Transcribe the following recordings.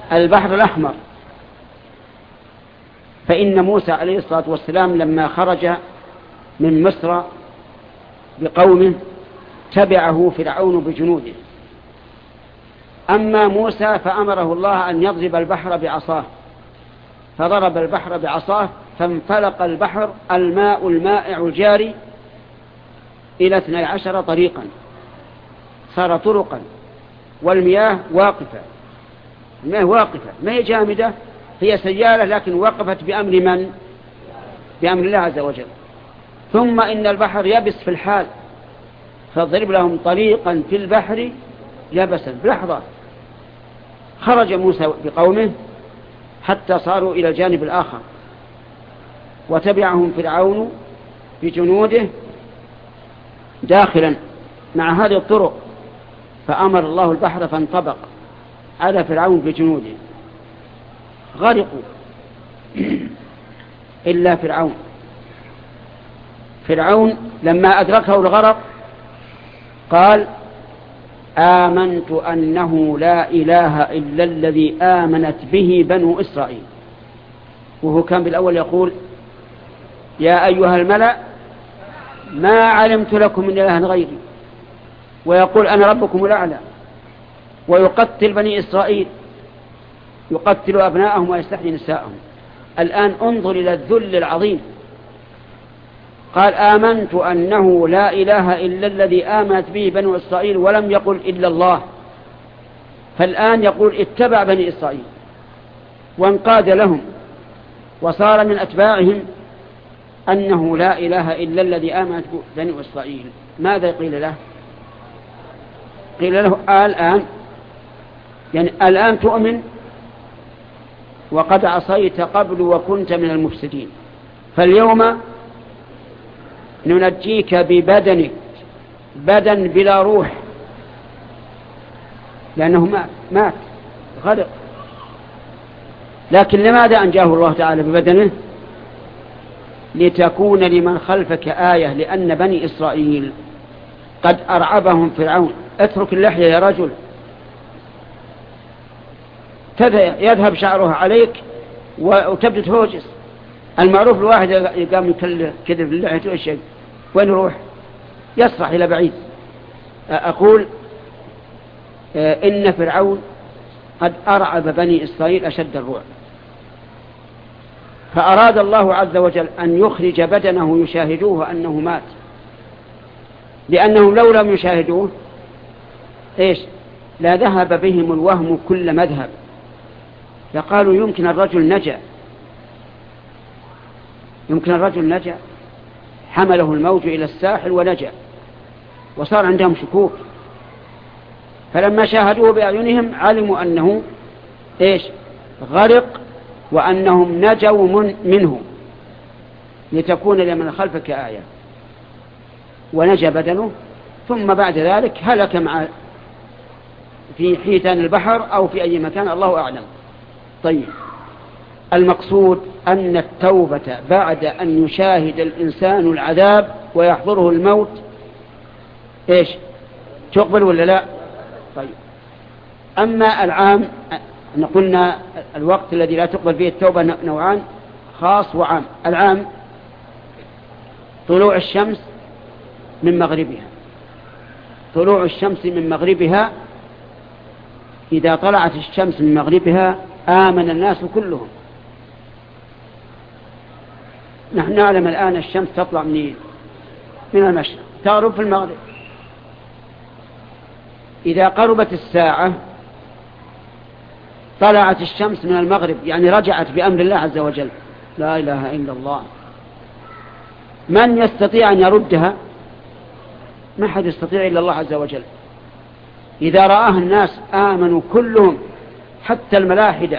البحر الأحمر. فإن موسى عليه الصلاة والسلام لما خرج من مصر بقومه تبعه فرعون بجنوده. أما موسى فأمره الله أن يضرب البحر بعصاه، فضرب البحر بعصاه فانفلق البحر، الماء المائع الجاري إلى 12 طريقا، صار طرقا، والمياه واقفة. المياه واقفة، ما هي جامدة، هي سيالة لكن وقفت بأمر من؟ بأمر الله عز وجل. ثم إن البحر يبس في الحال، فاضرب لهم طريقا في البحر يبسا بلحظة. خرج موسى بقومه حتى صاروا إلى الجانب الآخر، وتبعهم فرعون بجنوده داخلا مع هذه الطرق، فأمر الله البحر فانطبق على فرعون بجنوده، غرقوا إلا فرعون لما أدركه الغرق قال آمنت أنه لا إله إلا الذي آمنت به بنو إسرائيل. وهو كان بالأول يقول يا أيها الملأ ما علمت لكم من إله غيري، ويقول أنا ربكم الأعلى، ويقتل بني إسرائيل، يقتل أبناءهم ويستحيي نساءهم. الآن انظر إلى الذل العظيم، قال آمنت أنه لا إله إلا الذي آمنت به بنو إسرائيل، ولم يقل إلا الله. فالآن يقول اتبع بني إسرائيل وانقاد لهم وصار من أتباعهم أنه لا إله إلا الذي آمنت بني إسرائيل. ماذا قيل له؟ قيل له الآن يعني الآن تؤمن وقد عصيت قبل وكنت من المفسدين، فاليوم ننجيك ببدنك، بدن بلا روح، لأنه مات غرق. لكن لماذا أنجاه الله تعالى ببدنه؟ لتكون لمن خلفك آية، لأن بني إسرائيل قد أرعبهم فرعون. اترك اللحية يا رجل، يذهب شعرها عليك وتبدأ تهوجس. المعروف الواحد يقام كذا في اللحية والشيء، وين يروح؟ يسرح إلى بعيد. أقول إن فرعون قد أرعب بني إسرائيل أشد الرعب، فأراد الله عز وجل أن يخرج بدنه يشاهدوه أنه مات، لأنهم لو لم يشاهدوه إيش؟ لا ذهب بهم الوهم كل مذهب، فقالوا يمكن الرجل نجا، حمله الموج إلى الساحل ونجا، وصار عندهم شكوك. فلما شاهدوه بأعينهم علموا أنه إيش؟ غرق، وأنهم نجوا منه، لتكون لمن خلفك آية. ونجا بدنه، ثم بعد ذلك هلك في حيتان البحر أو في أي مكان، الله أعلم. طيب، المقصود أن التوبة بعد أن يشاهد الإنسان العذاب ويحضره الموت إيش؟ تقبل ولا لا؟ طيب، أما العام قلنا الوقت الذي لا تقبل فيه التوبة نوعان، خاص وعام. العام طلوع الشمس من مغربها، طلوع الشمس من مغربها، إذا طلعت الشمس من مغربها آمن الناس كلهم. نحن نعلم الآن الشمس تطلع من المشرق تغرب في المغرب. إذا قربت الساعة طلعت الشمس من المغرب، يعني رجعت بأمر الله عز وجل. لا إله إلا الله. من يستطيع أن يردها؟ ما حد يستطيع إلا الله عز وجل. إذا رآها الناس آمنوا كلهم، حتى الملاحدة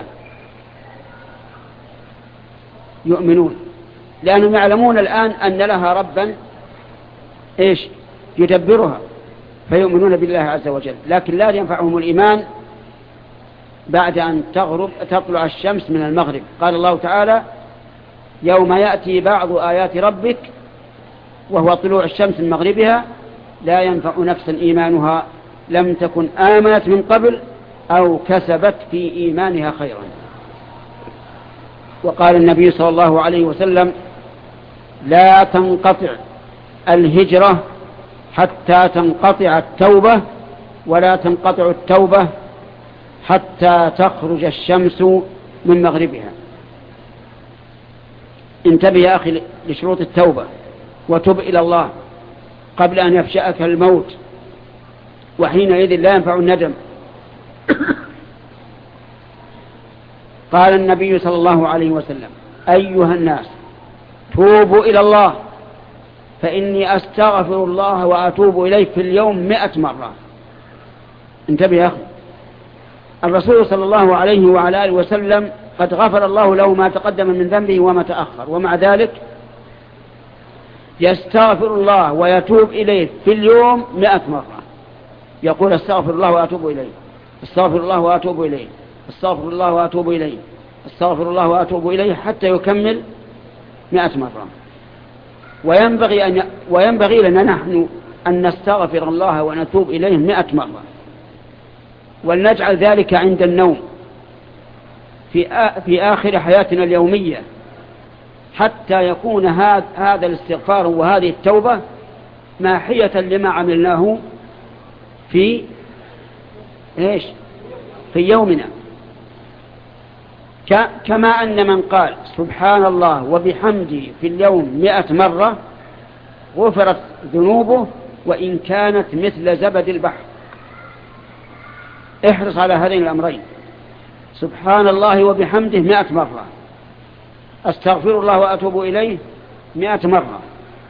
يؤمنون، لأنهم يعلمون الآن أن لها ربا إيش؟ يدبرها، فيؤمنون بالله عز وجل. لكن لا ينفعهم الإيمان بعد أن تطلع الشمس من المغرب. قال الله تعالى يوم يأتي بعض آيات ربك وهو طلوع الشمس من مغربها لا ينفع نفسا إيمانها لم تكن آمنت من قبل أو كسبت في إيمانها خيرا. وقال النبي صلى الله عليه وسلم: لا تنقطع الهجرة حتى تنقطع التوبة، ولا تنقطع التوبة حتى تخرج الشمس من مغربها. انتبه يا أخي لشروط التوبة، وتب إلى الله قبل أن يفشأك الموت، وحينئذ لا ينفع الندم. قال النبي صلى الله عليه وسلم: أيها الناس توبوا إلى الله فإني أستغفر الله وأتوب إليه في اليوم 100 مرة. انتبه يا أخي، الرسول صلى الله عليه وعلى آله وسلم قد غفر الله له ما تقدم من ذنبه وما تأخر، ومع ذلك يستغفر الله ويتوب إليه في اليوم 100 مرة. يقول: استغفر الله وأتوب إليه، استغفر الله وأتوب إليه، استغفر الله وأتوب إليه، استغفر الله وأتوب إليه، حتى يكمل 100 مرة. وينبغي لنا نحن أن نستغفر الله ونتوب إليه 100 مرة، ولنجعل ذلك عند النوم في آخر حياتنا اليومية، حتى يكون هذا الاستغفار وهذه التوبة ماحية لما عملناه في يومنا. كما أن من قال سبحان الله وبحمده في اليوم 100 مرة غفرت ذنوبه وإن كانت مثل زبد البحر. احرص على هذين الأمرين: سبحان الله وبحمده 100 مرة، أستغفر الله وأتوب إليه 100 مرة.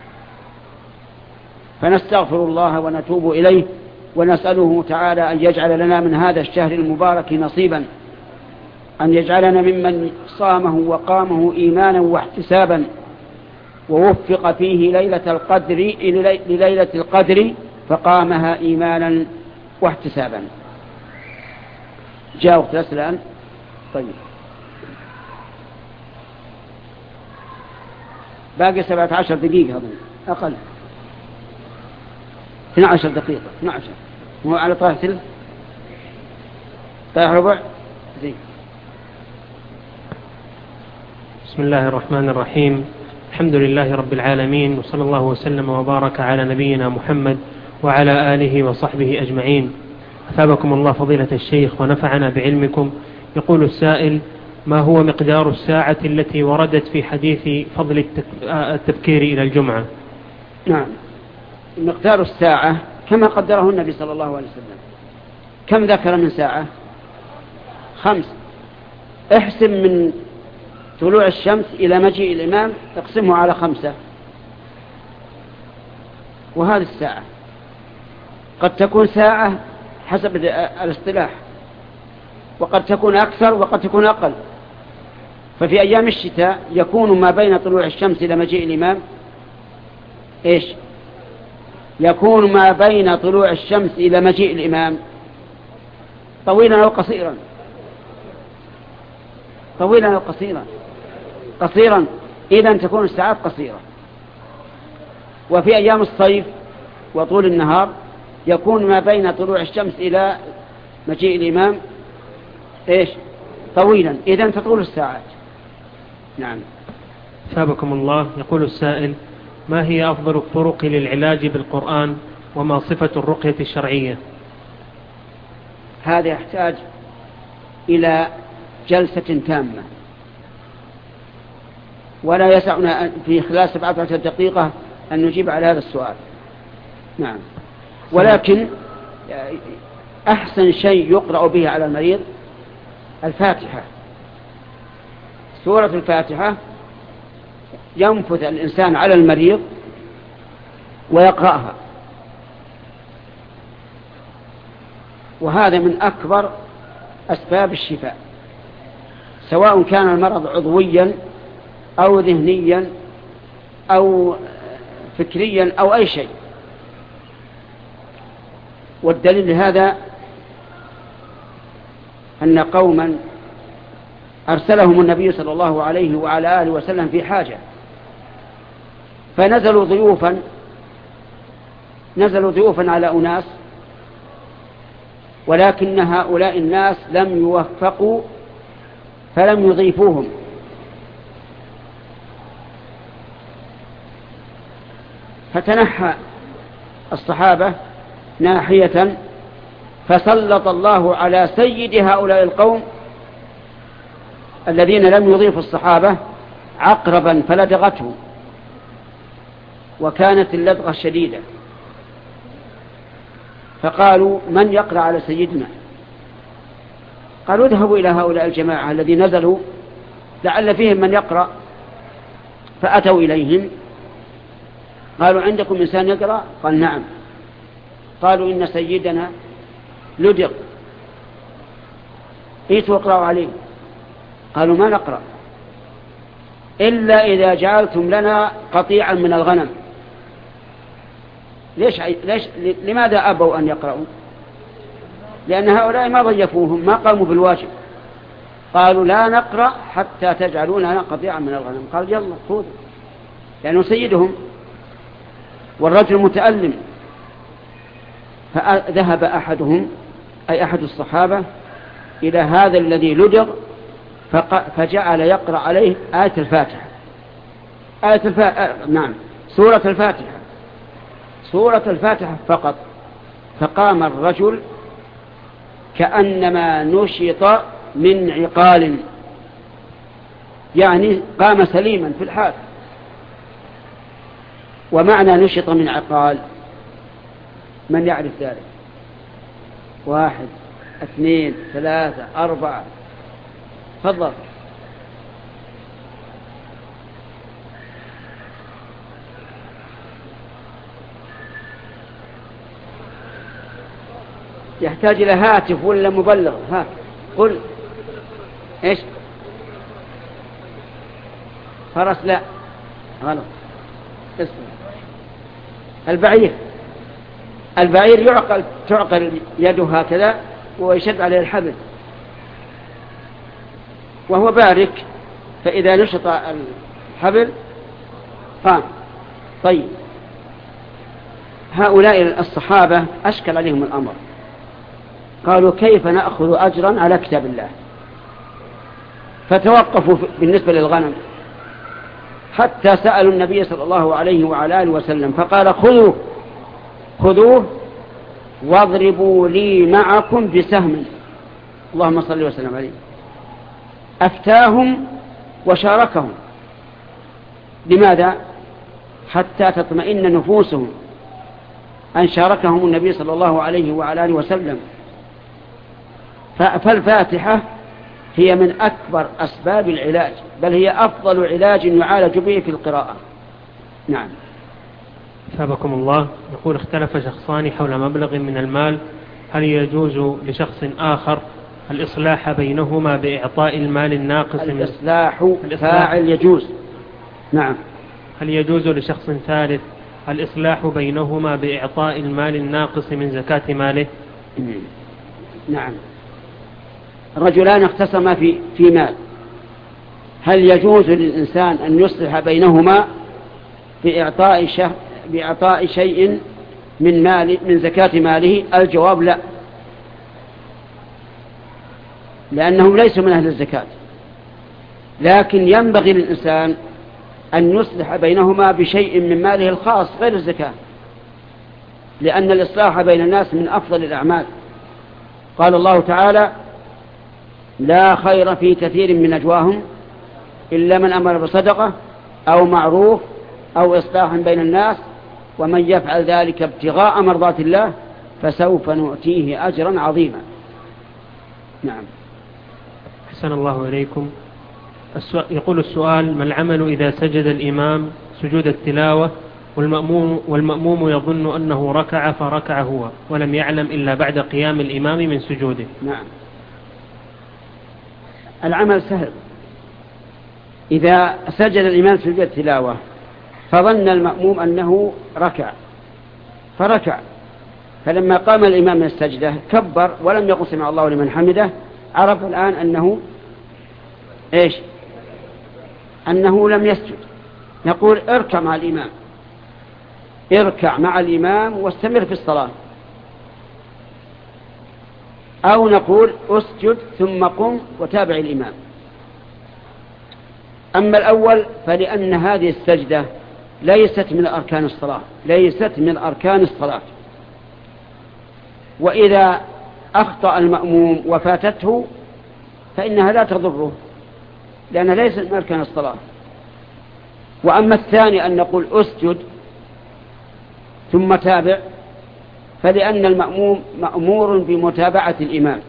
فنستغفر الله ونتوب إليه، ونسأله تعالى أن يجعل لنا من هذا الشهر المبارك نصيبا، أن يجعلنا ممن صامه وقامه إيمانا واحتسابا، ووفق فيه لليلة القدر فقامها إيمانا واحتسابا. جاء وقت الأسئلة. طيب، باقي 17 دقيقة أقل، 12 دقيقة، 12 مو على طرح ثلث، طرح ربع زين. بسم الله الرحمن الرحيم، الحمد لله رب العالمين، وصلى الله وسلم وبارك على نبينا محمد وعلى آله وصحبه أجمعين. أثابكم الله فضيلة الشيخ ونفعنا بعلمكم. يقول السائل: ما هو مقدار الساعة التي وردت في حديث فضل التبكير إلى الجمعة؟ نعم، مقدار الساعة كما قدره النبي صلى الله عليه وسلم. كم ذكر من ساعة؟ 5. احسب من طلوع الشمس إلى مجيء الإمام، اقسمه على 5، وهذه الساعة قد تكون ساعة حسب الاصطلاح، وقد تكون أكثر وقد تكون أقل. ففي أيام الشتاء يكون ما بين طلوع الشمس إلى مجيء الإمام يكون ما بين طلوع الشمس إلى مجيء الإمام طويلا أو قصيرا، طويلا أو قصيرا، إذن تكون الساعات قصيرة. وفي أيام الصيف وطول النهار يكون ما بين طلوع الشمس إلى مجيء الإمام طويلا، إذن تطول الساعات. نعم. ثابكم الله. يقول السائل: ما هي أفضل الطرق للعلاج بالقرآن، وما صفة الرقية الشرعية؟ هذا يحتاج إلى جلسة تامة، ولا يسعنا في خلال 17 دقيقة أن نجيب على هذا السؤال. نعم، ولكن أحسن شيء يقرأ به على المريض الفاتحة، سورة الفاتحة. ينفث الإنسان على المريض ويقرأها، وهذا من أكبر أسباب الشفاء، سواء كان المرض عضويا أو ذهنيا أو فكريا أو أي شيء. والدليل لهذا أن قوما أرسلهم النبي صلى الله عليه وعلى آله وسلم في حاجة، فنزلوا ضيوفا على أناس ولكن هؤلاء الناس لم يوفقوا فلم يضيفوهم. فتنحى الصحابة ناحية، فسلط الله على سيد هؤلاء القوم الذين لم يضيفوا الصحابة عقربا فلدغته، وكانت اللدغة شديدة. فقالوا: من يقرأ على سيدنا؟ قالوا: اذهبوا إلى هؤلاء الجماعة الذي نزلوا لعل فيهم من يقرأ. فأتوا إليهم قالوا: عندكم إنسان يقرأ؟ قال: نعم. قالوا: إن سيدنا لدغ، ائتوا اقرأوا عليه. قالوا: ما نقرأ إلا إذا جعلتم لنا قطيعا من الغنم. لماذا أبوا أن يقرأوا؟ لأن هؤلاء ما ضيفوهم، ما قاموا بالواجب. قالوا: لا نقرأ حتى تجعلون لنا قطيعا من الغنم. قال: يلا خذوا، لأنه سيدهم والرجل متألم. فذهب أحدهم أي أحد الصحابة إلى هذا الذي لدغ فجعل يقرأ عليه آية الفاتحة. نعم، سورة الفاتحة فقط. فقام الرجل كأنما نشط من عقال، يعني قام سليما في الحال. ومعنى نشط من عقال من يعرف ذلك؟ 1 2 3 4. تفضل. يحتاج إلى هاتف ولا مبلغ؟ ها قل. إيش؟ فرس؟ لا، غلط. اسم البعير تعقل يده هكذا ويشد عليه الحبل وهو بارك، فإذا نشط الحبل قام. طيب، هؤلاء الصحابة أشكل عليهم الأمر، قالوا: كيف نأخذ أجرا على كتاب الله؟ فتوقفوا بالنسبة للغنم حتى سألوا النبي صلى الله عليه وعلى آله وسلم، فقال: خذوه واضربوا لي معكم بسهم. اللهم صل وسلم عليه. أفتاهم وشاركهم. لماذا؟ حتى تطمئن نفوسهم أن شاركهم النبي صلى الله عليه وعلى آله وسلم. فالفاتحة هي من أكبر أسباب العلاج، بل هي أفضل علاج يعالج به في القراءة. نعم. أثابكم الله. يقول: اختلف شخصان حول مبلغ من المال، هل يجوز لشخص آخر الإصلاح بينهما بإعطاء المال الناقص؟ الإصلاح فاعل يجوز. نعم. هل يجوز لشخص ثالث الإصلاح بينهما بإعطاء المال الناقص من زكاة ماله؟ نعم. رجلان اختصما في مال، هل يجوز للإنسان أن يصلح بينهما بإعطاء شيء من زكاة ماله؟ الجواب: لا، لأنهم ليسوا من أهل الزكاة. لكن ينبغي للإنسان أن يصلح بينهما بشيء من ماله الخاص غير الزكاة، لأن الإصلاح بين الناس من أفضل الأعمال. قال الله تعالى: لا خير في كثير من نجواهم إلا من أمر بصدقة أو معروف أو إصلاح بين الناس ومن يفعل ذلك ابتغاء مرضات الله فسوف نؤتيه أجرا عظيما. نعم. أحسن الله إليكم. يقول السؤال: ما العمل إذا سجد الإمام سجود التلاوة والمأموم يظن أنه ركع فركع هو ولم يعلم إلا بعد قيام الإمام من سجوده؟ نعم. العمل سهل. إذا سجد الإمام سجود التلاوة فظن المأموم أنه ركع فركع، فلما قام الإمام من السجدة كبر ولم يقل سمع الله لمن حمده، عرف الآن أنه لم يسجد. نقول: اركع مع الإمام واستمر في الصلاة. أو نقول أسجد ثم قم وتابع الإمام. أما الأول فلأن هذه السجدة ليست من أركان الصلاة، ليست من أركان الصلاة، وإذا أخطأ المأموم وفاتته فإنها لا تضره لأنها ليست من أركان الصلاة. وأما الثاني أن نقول أسجد ثم تابع فلأن المأموم مأمور بمتابعة الإمام،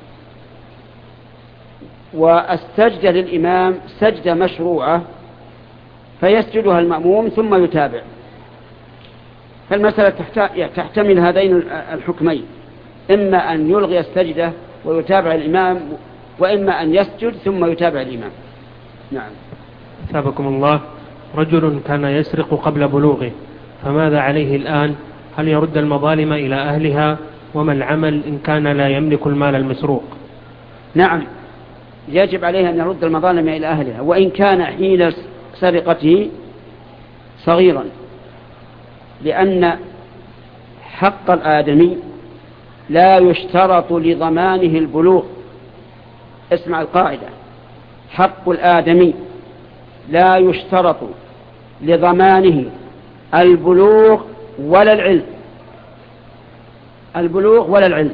والسجدة للإمام سجدة مشروعة فيسجدها المأموم ثم يتابع. فالمسألة تحتمل هذين الحكمين، إما أن يلغي السجدة ويتابع الإمام، وإما أن يسجد ثم يتابع الإمام. نعم. أثابكم الله. رجل كان يسرق قبل بلوغه، فماذا عليه الآن؟ هل يرد المظالم إلى أهلها؟ وما العمل إن كان لا يملك المال المسروق؟ نعم، يجب عليه أن يرد المظالم إلى أهلها، وإن كان حين سرقته صغيرا، لأن حق الآدمي لا يشترط لضمانه البلوغ. اسمع القاعدة: حق الآدمي لا يشترط لضمانه البلوغ ولا العلم، البلوغ ولا العلم.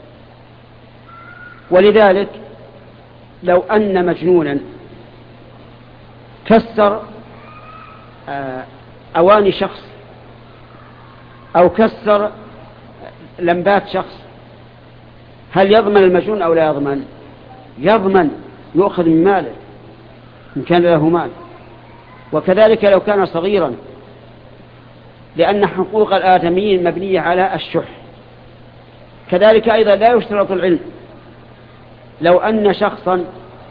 ولذلك لو أن مجنونا كسر أواني شخص أو كسر لمبات شخص، هل يضمن المجنون أو لا يضمن؟ يضمن، يؤخذ من ماله إن كان له مال. وكذلك لو كان صغيرا، لأن حقوق الآدميين مبنية على الشح. كذلك أيضا لا يشترط العلم. لو أن شخصا،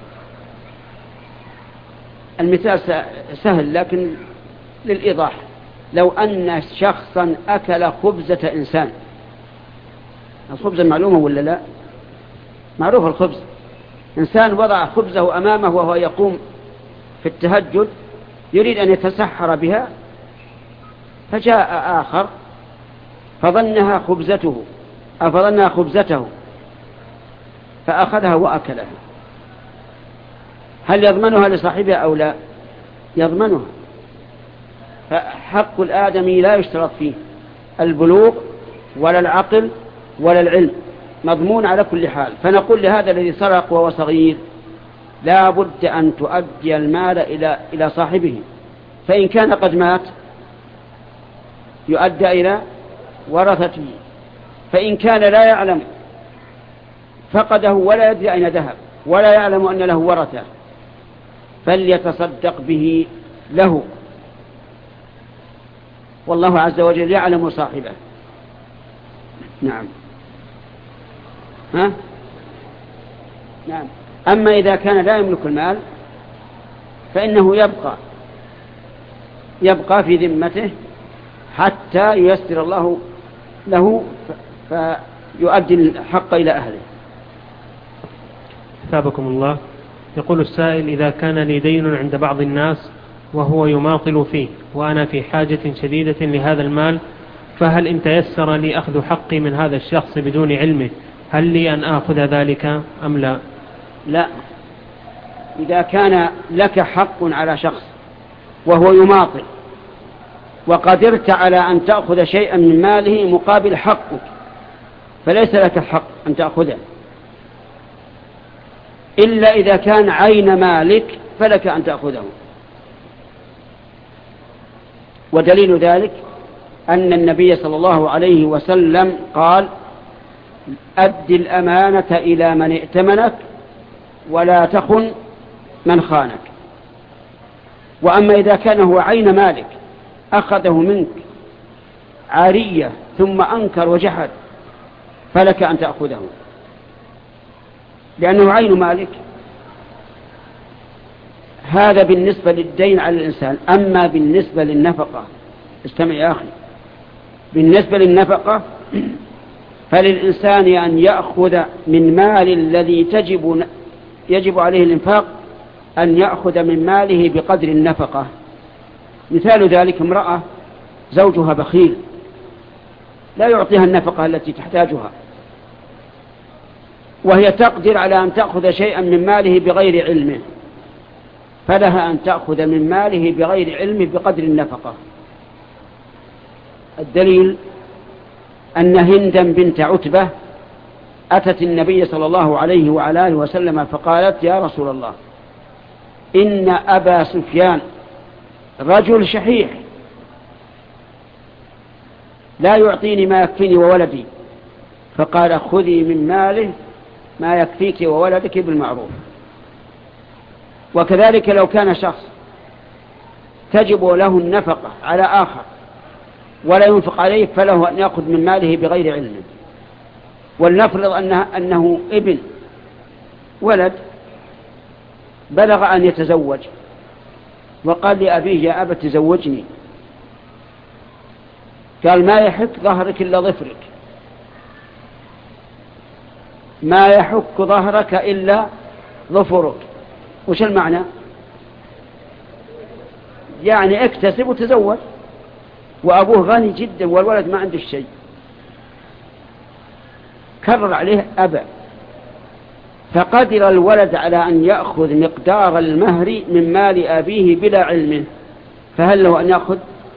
المثال سهل لكن للإيضاح، لو أن شخصا أكل خبزة إنسان، الخبز معلومة ولا لا؟ معروف الخبز. إنسان وضع خبزه أمامه وهو يقوم في التهجد يريد أن يتسحر بها، فجاء آخر فظنها خبزته فأخذها وأكلها، هل يضمنها لصاحبها أو لا؟ يضمنها. فحق الآدمي لا يشترط فيه البلوغ ولا العقل ولا العلم، مضمون على كل حال. فنقول لهذا الذي سرق وهو صغير لا بد أن تؤدي المال إلى صاحبه، فإن كان قد مات يؤدى إلى ورثته، فإن كان لا يعلم فقده ولا يدري أين ذهب ولا يعلم أن له ورثة فليتصدق به له، والله عز وجل يعلم صاحبه. نعم. نعم. أما إذا كان لا يملك المال فإنه يبقى في ذمته حتى ييسر الله له فيؤدي الحق إلى أهله. أثابكم الله. يقول السائل: إذا كان لي دين عند بعض الناس وهو يماطل فيه وأنا في حاجة شديدة لهذا المال، فهل إن تيسر لي أخذ حقي من هذا الشخص بدون علمه هل لي أن آخذ ذلك أم لا؟ لا. إذا كان لك حق على شخص وهو يماطل وقدرت على أن تأخذ شيئا من ماله مقابل حقك فليس لك الحق أن تأخذه، إلا إذا كان عين مالك فلك أن تأخذه. ودليل ذلك أن النبي صلى الله عليه وسلم قال: أد الأمانة إلى من ائتمنك ولا تخن من خانك. وأما إذا كان هو عين مالك أخذه منك عارية ثم أنكر وجحد فلك أن تأخذه لأنه عين مالك. هذا بالنسبة للدين على الإنسان. أما بالنسبة للنفقة، استمع يا أخي، بالنسبة للنفقة فللإنسان أن يأخذ من مال الذي يجب عليه الإنفاق، أن يأخذ من ماله بقدر النفقة. مثال ذلك امرأة زوجها بخيل لا يعطيها النفقة التي تحتاجها، وهي تقدر على أن تأخذ شيئا من ماله بغير علمه، فلها أن تأخذ من ماله بغير علمه بقدر النفقة. الدليل أن هندا بنت عتبة أتت النبي صلى الله عليه وعلى آله وسلم فقالت: يا رسول الله، إن أبا سفيان رجل شحيح لا يعطيني ما يكفيني وولدي، فقال: خذي من ماله ما يكفيك وولدك بالمعروف. وكذلك لو كان شخص تجب له النفقة على آخر ولا ينفق عليه، فله أن يأخذ من ماله بغير علم. ولنفرض أنه ابن ولد بلغ أن يتزوج، وقال لأبيه: يا أبت تزوجني. قال: ما يحك ظهرك إلا ظفرك، ما يحك ظهرك إلا ظفرك. وش المعنى؟ يعني اكتسب وتزوج، وأبوه غني جدا والولد ما عنده شيء. كرر عليه أبا، فقدر الولد على أن يأخذ مقدار المهر من مال أبيه بلا علمه، فهل له أن يأخذ؟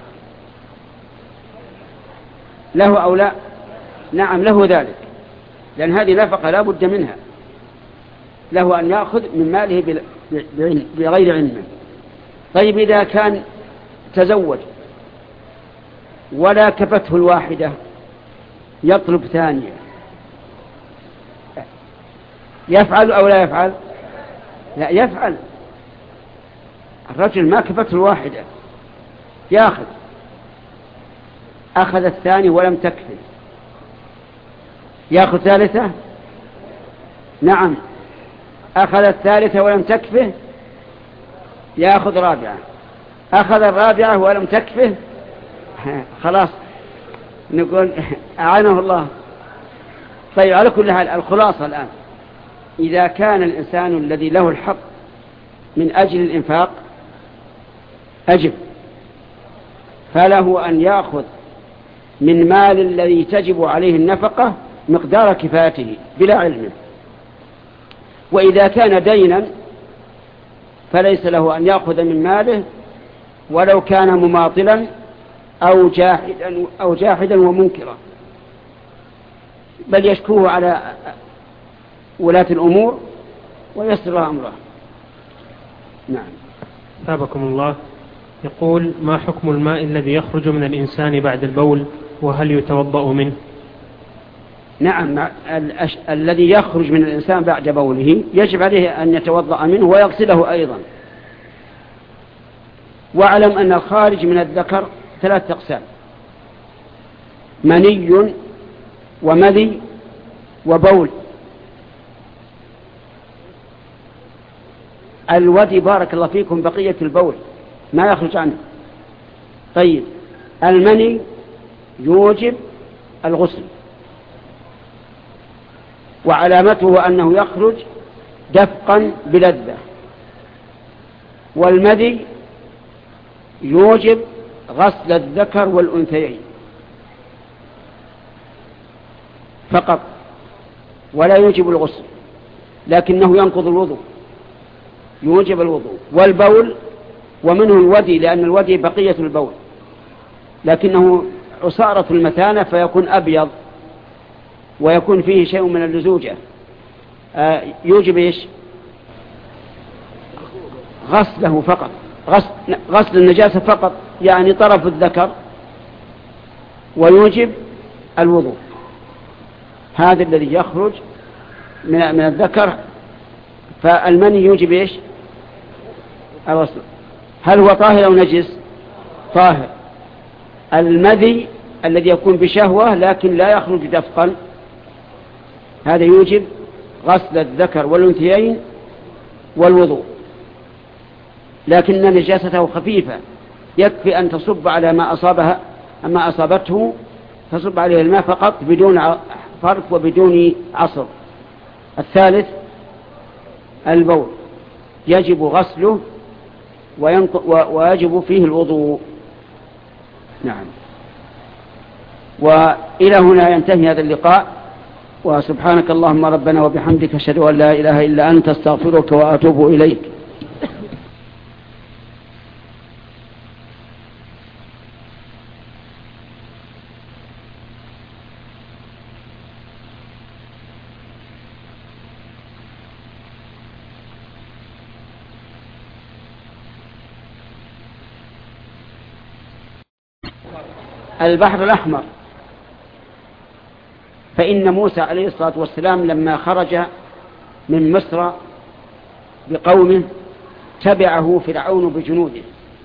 له أو لا؟ نعم له ذلك، لأن هذه نفقة لا بد منها، له أن يأخذ من ماله بغير علمه. طيب إذا كان تزوج ولا كفته الواحدة يطلب ثانية، يفعل أو لا يفعل؟ لا يفعل. الرجل ما كفته الواحدة يأخذ، أخذ الثاني ولم تكفي، يأخذ ثالثة؟ نعم. أخذ الثالثة ولم تكفه، يأخذ رابعة. أخذ الرابعة ولم تكفه، خلاص نقول أعانه الله. طيب على كل حال الخلاصة الآن، إذا كان الإنسان الذي له الحق من أجل الإنفاق أجب، فله أن يأخذ من مال الذي تجب عليه النفقة مقدار كفايته بلا علم. وإذا كان دينا فليس له أن يأخذ من ماله ولو كان مماطلا أو جاحدا ومنكرا، بل يشكوه على ولاة الأمور ويسر أمره. نعم. ثابكم الله. يقول: ما حكم الماء الذي يخرج من الإنسان بعد البول، وهل يتوضأ منه؟ نعم، الذي يخرج من الإنسان بعد بوله يجب عليه أن يتوضأ منه ويغسله أيضا. واعلم أن الخارج من الذكر 3 أقسام: مني ومذي وبول. الودي بارك الله فيكم بقية البول ما يخرج عنه. طيب المني يوجب الغسل، وعلامته أنه يخرج دفقا بلذة. والمذي يوجب غسل الذكر والأنثيين فقط، ولا يوجب الغسل، لكنه ينقض الوضوء، يوجب الوضوء. والبول ومنه الودي، لأن الودي بقية البول لكنه عصارة المثانة فيكون أبيض ويكون فيه شيء من اللزوجة، يوجب إيش؟ غسله فقط، غسل النجاسة فقط، يعني طرف الذكر، ويوجب الوضوء. هذا الذي يخرج من الذكر. فالمني يوجب إيش؟ الغسل. هل هو طاهر أو نجس؟ طاهر. المذي الذي يكون بشهوة لكن لا يخرج دفقا، هذا يوجب غسل الذكر والأنثيين والوضوء، لكن نجاسته خفيفة، يكفي أن تصب على ما أصابته، تصب عليه الماء فقط بدون فرق وبدون عصر. الثالث البول، يجب غسله ويجب فيه الوضوء. نعم. وإلى هنا ينتهي هذا اللقاء، وسبحانك اللهم ربنا وبحمدك أشهد أن لا إله إلا أنت استغفرك وأتوب إليك. البحر الأحمر، فإن موسى عليه الصلاة والسلام لما خرج من مصر بقومه تبعه فرعون بجنوده.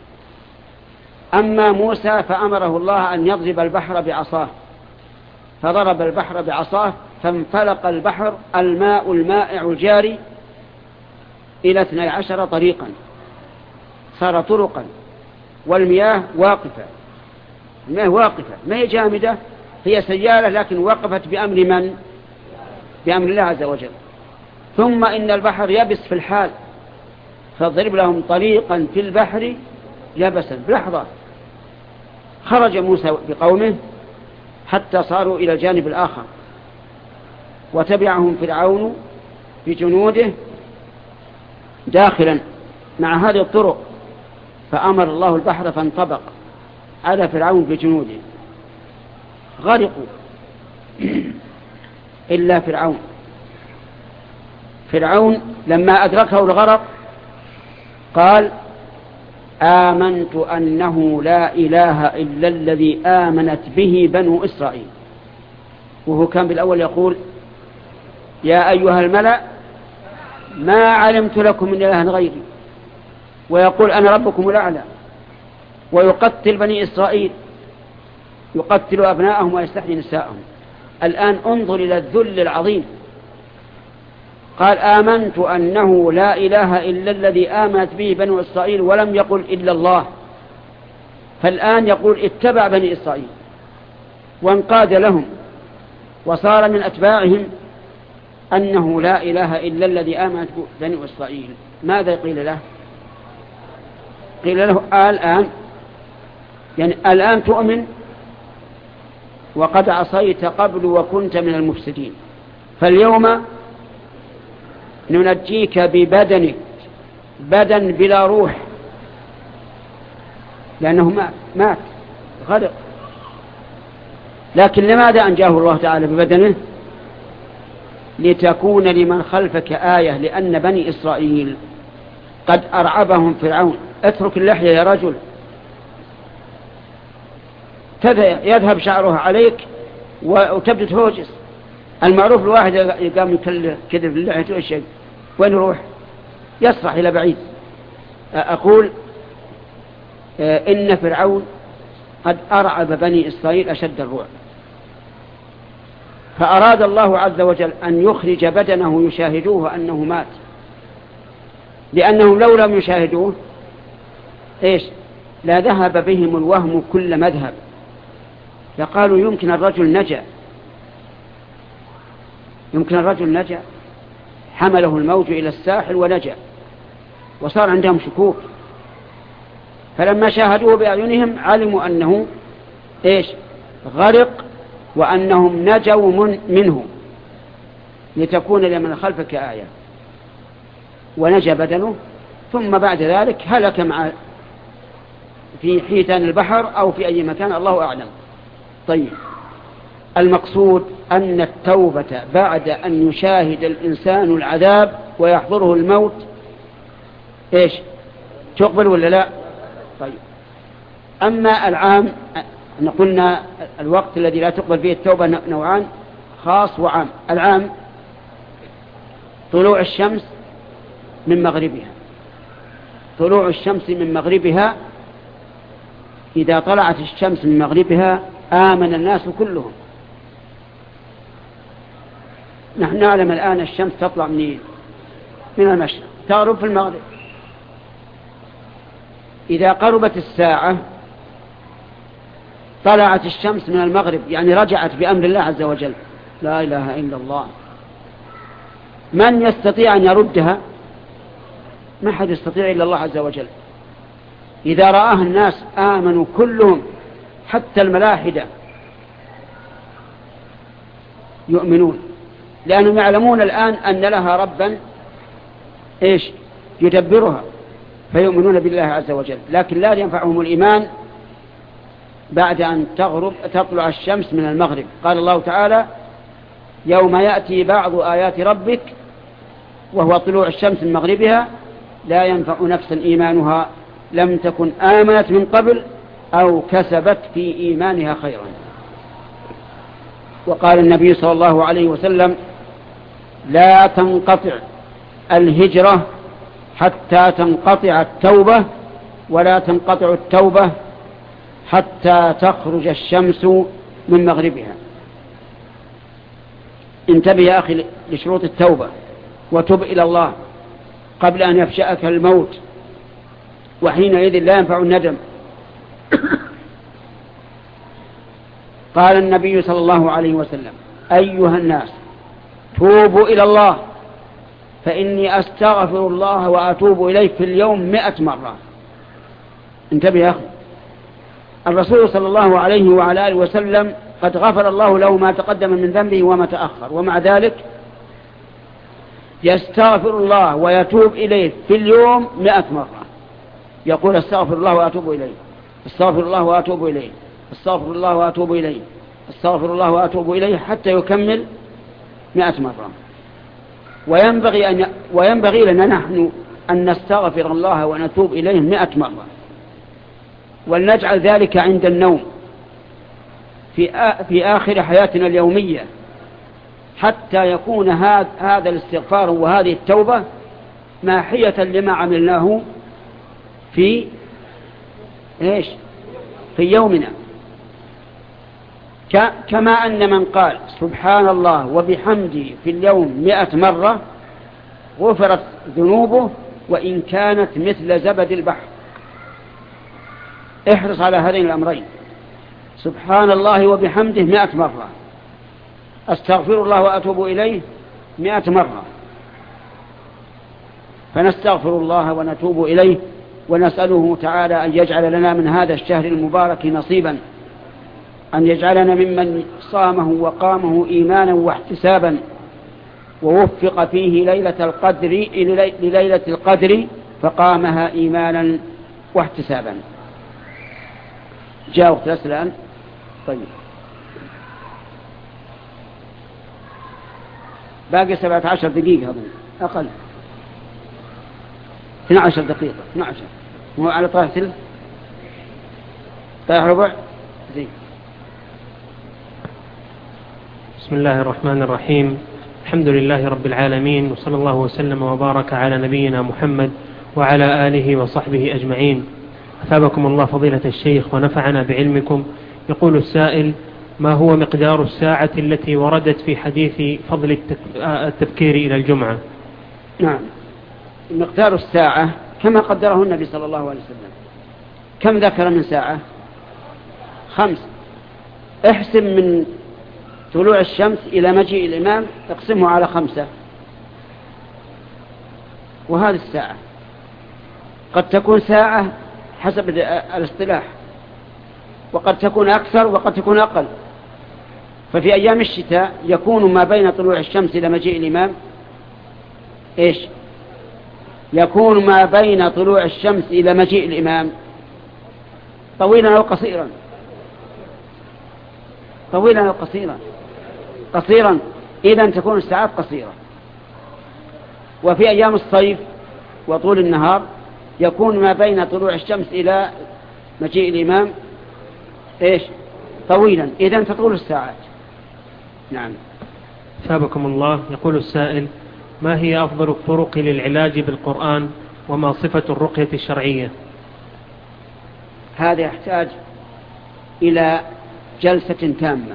أما موسى فأمره الله أن يضرب البحر بعصاه، فضرب البحر بعصاه فانفلق البحر، الماء المائع الجاري إلى 12 طريقا، صار طرقا، والمياه واقفة، المياه واقفة ما هي جامدة، هي سيارة لكن وقفت بأمر من؟ بأمر الله عز وجل. ثم إن البحر يبس في الحال، فاضرب لهم طريقا في البحر يبسا بلحظة. خرج موسى بقومه حتى صاروا إلى الجانب الآخر، وتبعهم فرعون بجنوده داخلا مع هذه الطرق، فأمر الله البحر فانطبق على فرعون بجنوده، غرقوا إلا فرعون لما أدركه الغرق قال آمنت أنه لا إله إلا الذي آمنت به بنو إسرائيل. وهو كان بالأول يقول يا أيها الملأ ما علمت لكم من إله غيري، ويقول أنا ربكم الأعلى، ويقتل بني إسرائيل، يقتل أبناءهم ويستحيي نساءهم. الآن انظر إلى الذل العظيم، قال آمنت أنه لا إله إلا الذي آمنت به بنو إسرائيل، ولم يقل إلا الله. فالآن يقول اتبع بني إسرائيل وانقاد لهم وصار من أتباعهم أنه لا إله إلا الذي آمنت بني إسرائيل. ماذا قيل له؟ قيل له الآن يعني الآن تؤمن وقد عصيت قبل وكنت من المفسدين، فاليوم ننجيك ببدنك، بدن بلا روح، لأنه مات غرق. لكن لماذا أنجاه الله تعالى ببدنه؟ لتكون لمن خلفك آية، لأن بني إسرائيل قد أرعبهم فرعون. اترك اللحية يا رجل، يذهب شعرها عليك وتبدأ تهوجس. المعروف الواحد يقام كذا في اللحية والشيء، وين يروح؟ يسرح إلى بعيد. أقول إن فرعون قد أرعب بني إسرائيل أشد الرعب، فأراد الله عز وجل أن يخرج بدنه يشاهدوه أنه مات، لأنهم لو لم يشاهدوه إيش؟ لا ذهب بهم الوهم كل مذهب، فقالوا يمكن الرجل نجا، حمله الموج إلى الساحل ونجا، وصار عندهم شكوك. فلما شاهدوه بأعينهم علموا أنه إيش؟ غرق، وأنهم نجوا منه، لتكون لمن خلفك آية. ونجا بدنه، ثم بعد ذلك هلك في حيتان البحر أو في أي مكان، الله أعلم. طيب، المقصود أن التوبة بعد أن يشاهد الإنسان العذاب ويحضره الموت إيش؟ تقبل ولا لا؟ طيب، أما العام قلنا الوقت الذي لا تقبل فيه التوبة نوعان، خاص وعام. العام طلوع الشمس من مغربها، طلوع الشمس من مغربها، إذا طلعت الشمس من مغربها آمن الناس كلهم. نحن نعلم الآن الشمس تطلع من المشرق تغرب في المغرب. إذا قربت الساعة طلعت الشمس من المغرب، يعني رجعت بأمر الله عز وجل. لا إله إلا الله. من يستطيع أن يردها؟ ما حد يستطيع إلا الله عز وجل. إذا رآها الناس آمنوا كلهم، حتى الملاحدة يؤمنون. لأنهم يعلمون الآن أن لها ربا إيش يدبرها، فيؤمنون بالله عز وجل. لكن لا ينفعهم الإيمان بعد أن تطلع الشمس من المغرب. قال الله تعالى: يوم يأتي بعض آيات ربك وهو طلوع الشمس من مغربها لا ينفع نفسا إيمانها لم تكن آمنت من قبل أو كسبت في إيمانها خيرا. وقال النبي صلى الله عليه وسلم: لا تنقطع الهجرة حتى تنقطع التوبة، ولا تنقطع التوبة حتى تخرج الشمس من مغربها. انتبه يا أخي لشروط التوبة، وتب إلى الله قبل أن يفشأك الموت، وحينئذ لا ينفع الندم. قال النبي صلى الله عليه وسلم: أيها الناس توبوا إلى الله فإني أستغفر الله وأتوب إليه في اليوم 100 مرة. انتبه يا أخي، الرسول صلى الله عليه وعلى آله وسلم قد غفر الله له ما تقدم من ذنبه وما تأخر، ومع ذلك يستغفر الله ويتوب إليه في اليوم 100 مرة. يقول: استغفر الله وأتوب إليه، استغفر الله وأتوب إليه، استغفر الله وأتوب إليه، استغفر الله وأتوب إليه، حتى يكمل 100 مرة. وينبغي لنا نحن أن نستغفر الله ونتوب إليه 100 مرة، ولنجعل ذلك عند النوم في آخر حياتنا اليومية، حتى يكون هذا الاستغفار وهذه التوبة ماحية لما عملناه في يومنا. كما أن من قال سبحان الله وبحمده في اليوم 100 مرة غفرت ذنوبه وإن كانت مثل زبد البحر. احرص على هذين الأمرين: سبحان الله وبحمده 100 مرة، أستغفر الله وأتوب إليه 100 مرة. فنستغفر الله ونتوب إليه، ونسأله تعالى أن يجعل لنا من هذا الشهر المبارك نصيبا، أن يجعلنا ممن صامه وقامه إيمانا واحتسابا، ووفق فيه لليلة القدر فقامها إيمانا واحتسابا. جاء وقت الأسئلة الآن. طيب، باقي 17 دقيقة أقل، 12 دقيقة، 12 مو على طرح ثلث، طرح ربع زين. بسم الله الرحمن الرحيم. الحمد لله رب العالمين، وصلى الله وسلم وبارك على نبينا محمد وعلى آله وصحبه أجمعين. أثابكم الله فضيلة الشيخ ونفعنا بعلمكم. يقول السائل: ما هو مقدار الساعة التي وردت في حديث فضل التبكير إلى الجمعة؟ نعم، مقدار الساعة كما قدره النبي صلى الله عليه وسلم. كم ذكر من ساعة؟ 5. احسب من طلوع الشمس إلى مجيء الإمام، اقسمه على 5، وهذه الساعة قد تكون ساعة حسب الاصطلاح، وقد تكون أكثر وقد تكون أقل. ففي أيام الشتاء يكون ما بين طلوع الشمس إلى مجيء الإمام يكون ما بين طلوع الشمس إلى مجيء الإمام طويلا أو قصيرا، طويلا أو قصيرا، إذن تكون الساعات قصيرة. وفي أيام الصيف وطول النهار يكون ما بين طلوع الشمس إلى مجيء الإمام طويلا، إذن تطول الساعات. نعم. ثابكم الله. يقول السائل: ما هي أفضل الطرق للعلاج بالقرآن، وما صفة الرقية الشرعية؟ هذا يحتاج إلى جلسة تامة،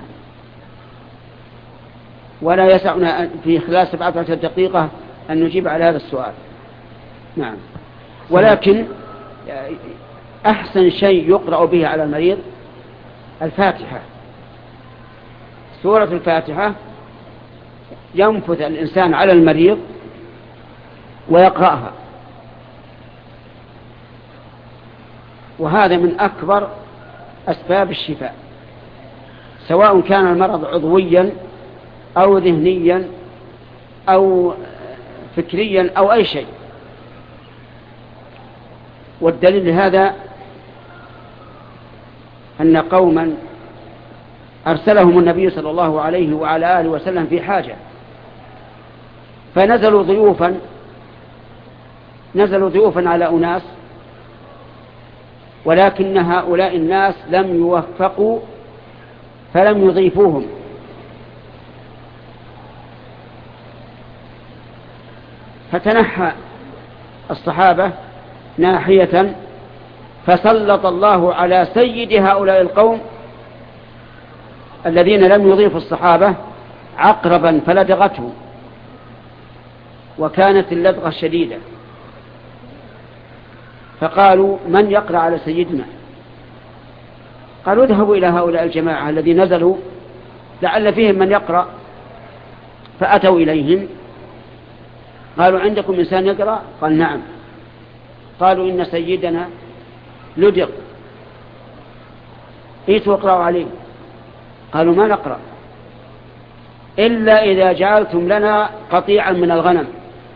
ولا يسعنا في خلال 17 دقيقة أن نجيب على هذا السؤال. نعم، ولكن أحسن شيء يقرأ به على المريض الفاتحة، سورة الفاتحة. ينفث الإنسان على المريض ويقرأها، وهذا من أكبر أسباب الشفاء، سواء كان المرض عضويا أو ذهنيا أو فكريا أو أي شيء. والدليل لهذا أن قوما أرسلهم النبي صلى الله عليه وعلى آله وسلم في حاجة، فنزلوا ضيوفا على أناس، ولكن هؤلاء الناس لم يوفقوا فلم يضيفوهم، فتنحى الصحابة ناحية، فسلط الله على سيد هؤلاء القوم الذين لم يضيفوا الصحابة عقربا فلدغته، وكانت اللدغة شديدة، فقالوا من يقرأ على سيدنا؟ قالوا اذهبوا إلى هؤلاء الجماعة الذين نزلوا لعل فيهم من يقرأ. فأتوا إليهم قالوا عندكم إنسان يقرأ؟ قال نعم. قالوا إن سيدنا لدغ، ايتوا اقرأوا عليه. قالوا ما نقرأ إلا إذا جعلتم لنا قطيعا من الغنم.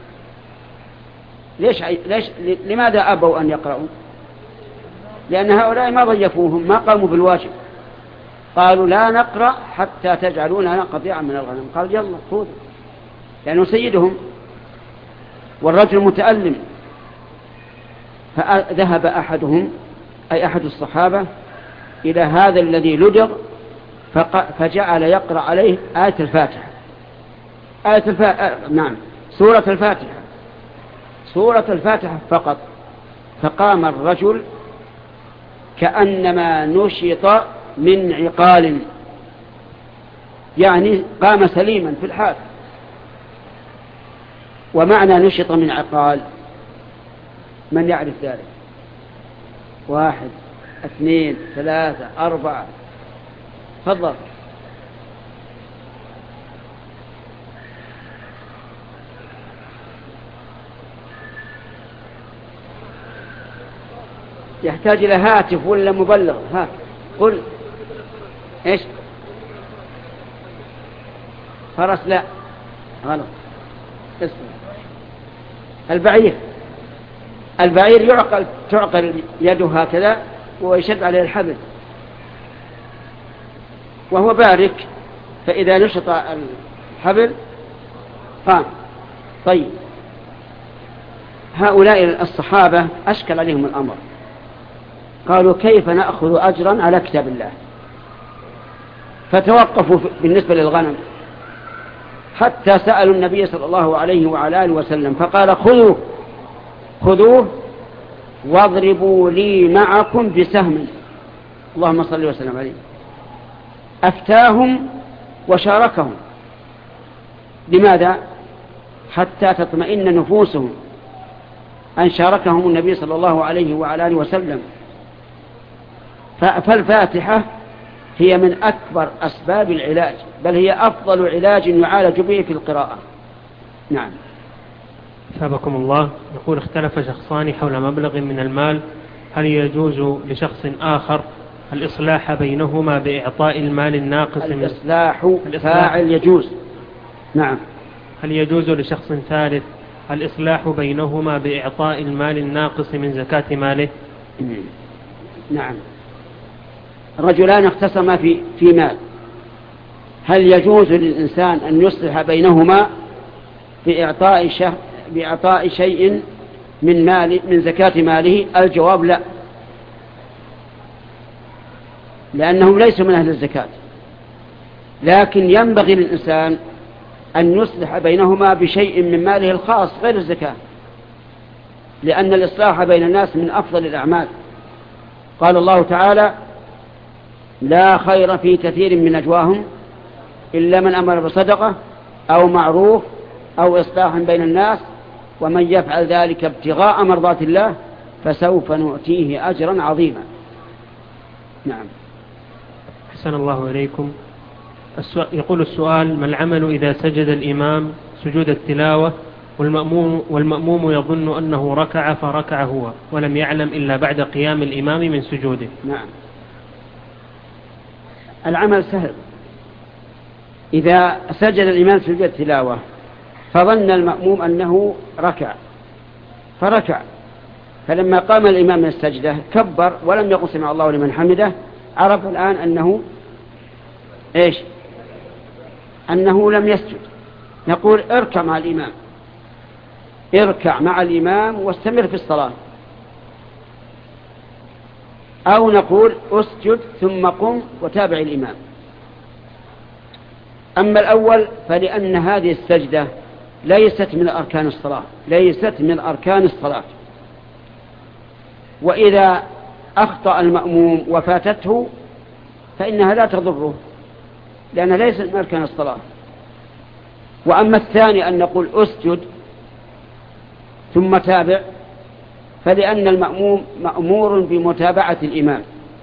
لماذا أبوا أن يقرأوا؟ لأن هؤلاء ما ضيفوهم، ما قاموا بالواجب. قالوا لا نقرأ حتى تجعلون لنا قطيعا من الغنم. قال يلا خذوا، لأنه سيدهم والرجل متألم. فذهب أحدهم أي أحد الصحابة إلى هذا الذي لدغ فجعل يقرأ عليه آية الفاتحة، سورة الفاتحة فقط. فقام الرجل كأنما نشط من عقال، يعني قام سليما في الحال. ومعنى نشط من عقال من يعرف ذلك؟ 1 2 3 4. تفضل. يحتاج إلى هاتف ولا مبلغ؟ ها قل إيش؟ فرس؟ لا غلط. اسمع، البعير تعقل يده هكذا ويشد عليه الحبل وهو بارك، فإذا نشط الحبل قام. طيب، هؤلاء الصحابة أشكل عليهم الأمر، قالوا كيف نأخذ أجرا على كتاب الله؟ فتوقفوا بالنسبة للغنم حتى سألوا النبي صلى الله عليه وعلى آله وسلم، فقال خذوه واضربوا لي معكم بسهم. اللهم صل وسلم عليه. أفتاهم وشاركهم. لماذا؟ حتى تطمئن نفوسهم أن شاركهم النبي صلى الله عليه وعلى آله وسلم. فالفاتحة هي من أكبر أسباب العلاج، بل هي أفضل علاج يعالج به في القراءة. نعم. أثابكم الله. يقول اختلف شخصان حول مبلغ من المال، هل يجوز لشخص آخر الإصلاح بينهما بإعطاء المال الناقص؟ الإصلاح فاعل يجوز. نعم. هل يجوز لشخص ثالث الإصلاح بينهما بإعطاء المال الناقص من زكاة ماله؟ نعم. رجلان اختصما في مال، هل يجوز للإنسان أن يصلح بينهما بإعطاء شيء من زكاة ماله؟ الجواب لا، لأنهم ليسوا من أهل الزكاة، لكن ينبغي للإنسان أن يصلح بينهما بشيء من ماله الخاص غير الزكاة، لأن الإصلاح بين الناس من أفضل الأعمال. قال الله تعالى: لا خير في كثير من نجواهم إلا من أمر بصدقة أو معروف أو إصلاح بين الناس ومن يفعل ذلك ابتغاء مرضات الله فسوف نؤتيه أجرا عظيما. نعم. أحسن الله إليكم. يقول السؤال: ما العمل إذا سجد الإمام سجود التلاوة والمأموم يظن أنه ركع فركع هو ولم يعلم إلا بعد قيام الإمام من سجوده؟ نعم. العمل سهل. إذا سجد الإمام سجود التلاوة فظن المأموم أنه ركع فركع، فلما قام الإمام من السجدة كبر ولم يقل سمع الله لمن حمده، عرف الآن أنه إيش؟ أنه لم يسجد. نقول اركع مع الإمام، اركع مع الإمام واستمر في الصلاة، أو نقول اسجد ثم قم وتابع الإمام. أما الأول فلأن هذه السجدة ليست من أركان الصلاة، ليست من أركان الصلاة، وإذا أخطأ المأموم وفاتته فإنها لا تضره لأنها ليست من أركان الصلاة. وأما الثاني أن نقول أسجد ثم تابع فلأن المأموم مأمور بمتابعة الإمام،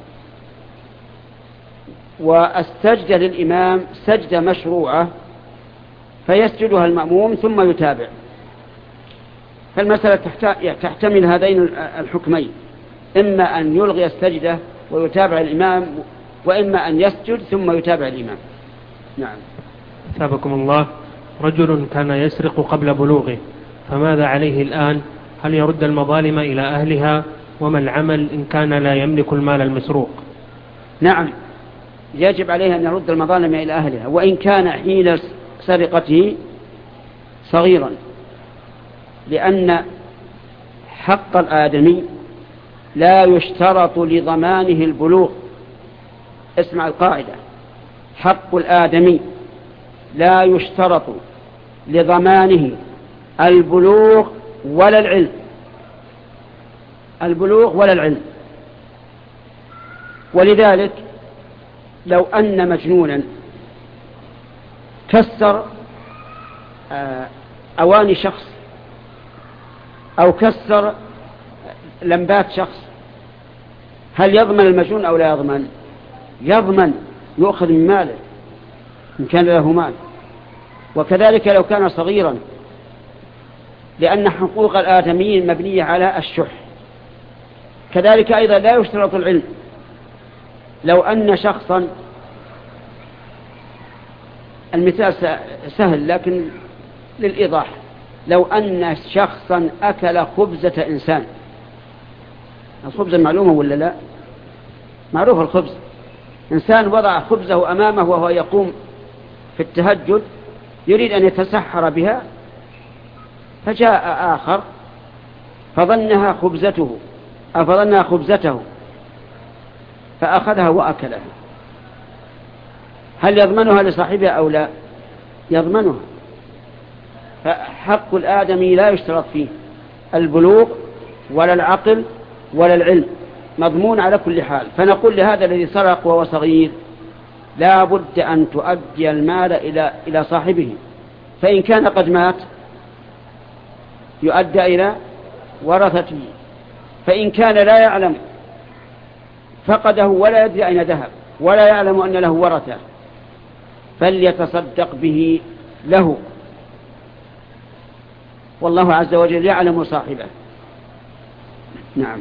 والسجدة للإمام سجدة مشروعة فيسجدها المأموم ثم يتابع. فالمسألة تحتمل هذين الحكمين، إما أن يلغي السجدة ويتابع الإمام، وإما أن يسجد ثم يتابع الإمام. نعم. أثابكم الله. رجل كان يسرق قبل بلوغه، فماذا عليه الآن؟ هل يرد المظالم إلى أهلها؟ وما العمل إن كان لا يملك المال المسروق؟ نعم، يجب عليه أن يرد المظالم إلى أهلها، وإن كان حين سرقته صغيرا، لأن حق الآدمي لا يشترط لضمانه البلوغ. اسمع القاعدة: حق الآدمي لا يشترط لضمانه البلوغ ولا العلم، البلوغ ولا العلم. ولذلك لو أن مجنونا كسر أواني شخص أو كسر لمبات شخص، هل يضمن المجنون أو لا يضمن؟ يضمن، يؤخذ من ماله إن كان له مال. وكذلك لو كان صغيرا، لأن حقوق الآدميين مبنية على الشح. كذلك أيضا لا يشترط العلم. لو أن شخصا، المثال سهل لكن للإيضاح، لو أن شخصا أكل خبزة إنسان، الخبز معلومة ولا لا؟ معروف الخبز. إنسان وضع خبزه أمامه وهو يقوم في التهجد يريد أن يتسحر بها، فجاء آخر فظنها خبزته فأخذها وأكلها، هل يضمنها لصاحبها أو لا؟ يضمنها. فحق الآدمي لا يشترط فيه البلوغ ولا العقل ولا العلم، مضمون على كل حال. فنقول لهذا الذي سرق وهو صغير لا بد أن تؤدي المال إلى صاحبه، فإن كان قد مات يؤدى إلى ورثته، فإن كان لا يعلم فقده ولا يدري أين ذهب ولا يعلم أن له ورثة فليتصدق به له، والله عز وجل يعلم صاحبه. نعم.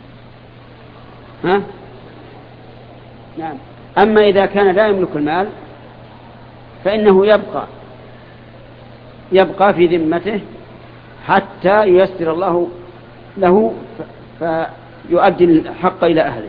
نعم. أما إذا كان لا يملك المال فإنه يبقى في ذمته حتى ييسر الله له فيؤدي الحق إلى أهله.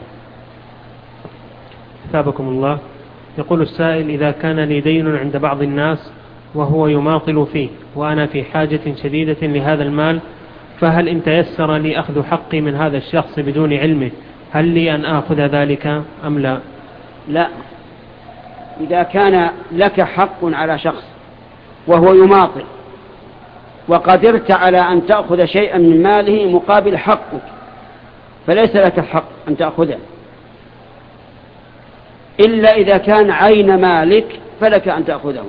أثابكم الله. يقول السائل: إذا كان لي دين عند بعض الناس وهو يماطل فيه وأنا في حاجة شديدة لهذا المال، فهل إن تيسر لي أخذ حقي من هذا الشخص بدون علمه هل لي أن آخذ ذلك أم لا؟ لا. إذا كان لك حق على شخص وهو يماطل وقدرت على أن تأخذ شيئا من ماله مقابل حقك، فليس لك الحق أن تأخذه، إلا إذا كان عين مالك فلك أن تأخذه.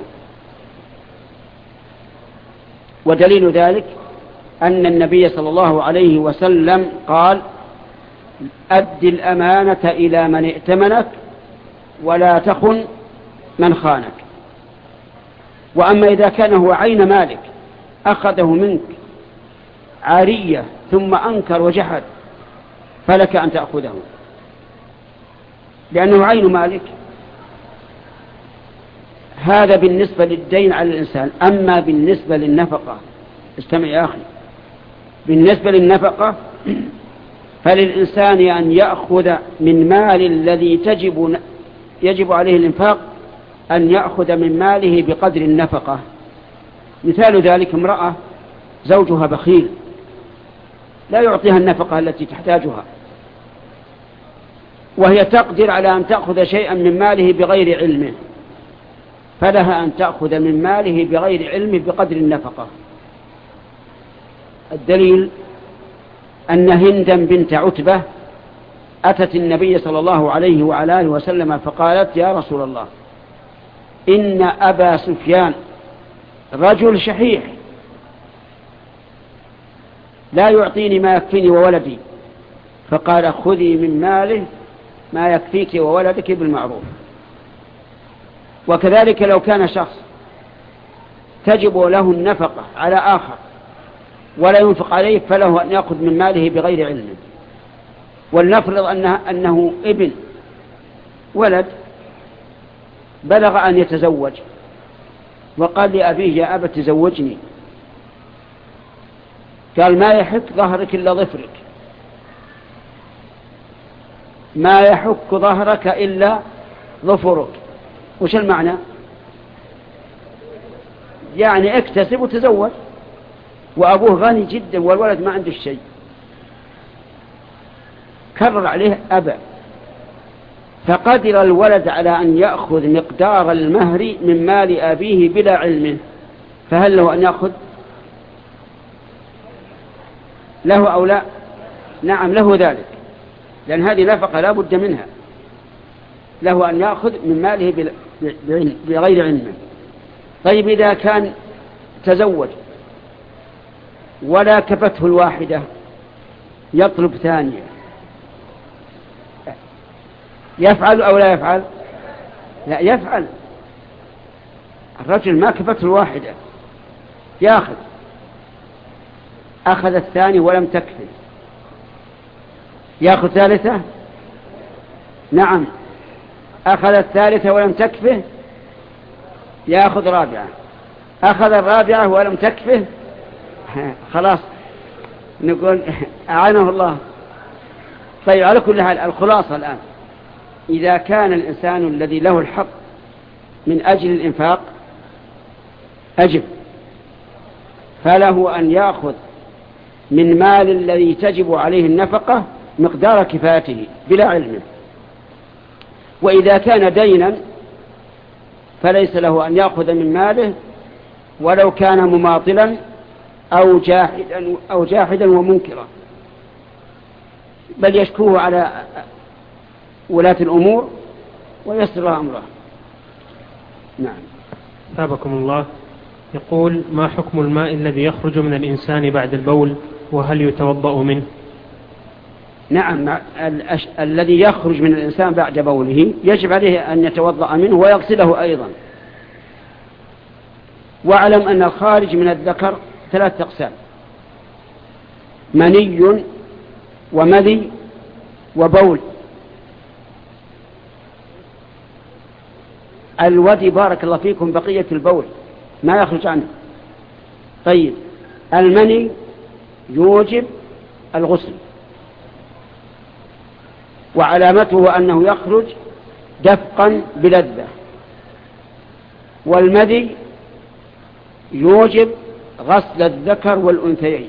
ودليل ذلك أن النبي صلى الله عليه وسلم قال: أد الأمانة إلى من ائتمنك ولا تخن من خانك. وأما إذا كان هو عين مالك أخذه منك عارية ثم أنكر وجحد فلك أن تأخذه، لأنه عين مالك. هذا بالنسبة للدين على الإنسان. أما بالنسبة للنفقة، استمع يا أخي، بالنسبة للنفقة فللإنسان أن يأخذ من مال الذي يجب عليه الإنفاق، أن يأخذ من ماله بقدر النفقة. مثال ذلك امرأة زوجها بخيل لا يعطيها النفقة التي تحتاجها، وهي تقدر على أن تأخذ شيئا من ماله بغير علمه، فلها أن تأخذ من ماله بغير علمه بقدر النفقة. الدليل أن هندا بنت عتبة أتت النبي صلى الله عليه وعلى آله وسلم فقالت: يا رسول الله، إن أبا سفيان رجل شحيح لا يعطيني ما يكفيني وولدي. فقال: خذي من ماله ما يكفيك وولدك بالمعروف. وكذلك لو كان شخص تجب له النفقة على آخر ولا ينفق عليه، فله أن يأخذ من ماله بغير علم. ولنفرض أنه ابن ولد بلغ أن يتزوج، وقال لأبيه: يا أبت تزوجني. قال: ما يحك ظهرك إلا ظفرك، ما يحك ظهرك إلا ظفرك. وش المعنى؟ يعني اكتسب وتزوج. وأبوه غني جدا والولد ما عنده شيء، كرر عليه أبا، فقدر الولد على أن يأخذ مقدار المهر من مال أبيه بلا علمه، فهل له أن يأخذ؟ له أو لا؟ نعم له ذلك، لأن هذه نفقة لا بد منها، له أن يأخذ من ماله بغير علمه. طيب إذا كان تزوج ولا كفته الواحدة يطلب ثانية، يفعل أو لا يفعل؟ لا يفعل. الرجل ما كفته الواحدة يأخذ، أخذ الثاني ولم تكفي، يأخذ ثالثة؟ نعم. أخذ الثالثة ولم تكفه، يأخذ رابعة. أخذ الرابعة ولم تكفه، خلاص نقول أعانه الله. طيب على كل حال الخلاصة الآن، إذا كان الإنسان الذي له الحق من أجل الإنفاق أجب، فله أن يأخذ من مال الذي تجب عليه النفقة مقدار كفايته بلا علم. وإذا كان دينا فليس له أن يأخذ من ماله ولو كان مماطلا أو جاحدا ومنكرا، بل يشكوه على ولاة الأمور ويسر أمره. نعم. ثابكم الله. يقول: ما حكم الماء الذي يخرج من الإنسان بعد البول، وهل يتوضأ منه؟ نعم، الذي يخرج من الإنسان بعد بوله يجب عليه أن يتوضأ منه ويغسله أيضا. واعلم أن الخارج من الذكر 3 أقسام: مني ومذي وبول. الودي بارك الله فيكم بقية البول ما يخرج عنه. طيب المني يوجب الغسل، وعلامته أنه يخرج دفقا بلذة. والمذي يوجب غسل الذكر والأنثيين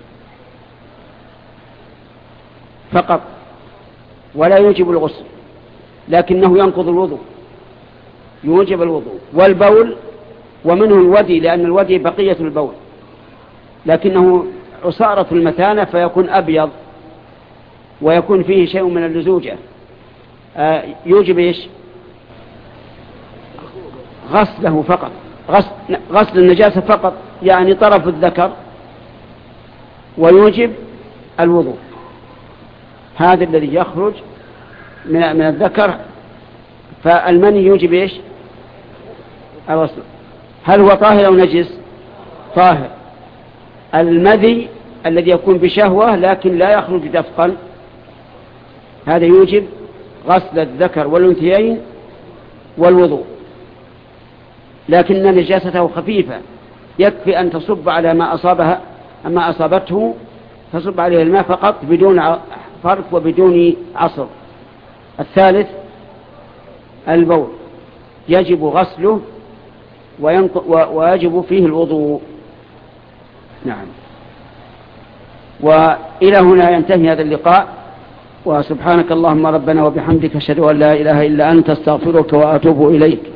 فقط، ولا يوجب الغسل، لكنه ينقض الوضوء، يوجب الوضوء. والبول ومنه الودي، لأن الودي بقية البول لكنه عصارة المثانة فيكون أبيض ويكون فيه شيء من اللزوجة، يوجب إيش؟ غسله فقط، غسل النجاسة فقط، يعني طرف الذكر، ويوجب الوضوء. هذا الذي يخرج من الذكر. فالمني يوجب إيش؟ الغسل. هل هو طاهر أو نجس؟ طاهر. المذي الذي يكون بشهوة لكن لا يخرج دفقا، هذا يوجب غسل الذكر والأنثيين والوضوء. لكن نجاسته خفيفة يكفي أن تصب على ما أصابته، تصب عليه الماء فقط بدون فرق وبدون عصر. الثالث البول يجب غسله ويجب فيه الوضوء. نعم. وإلى هنا ينتهي هذا اللقاء، وسبحانك اللهم ربنا وبحمدك أشهد أن لا إله إلا أنت استغفرك وأتوب إليك.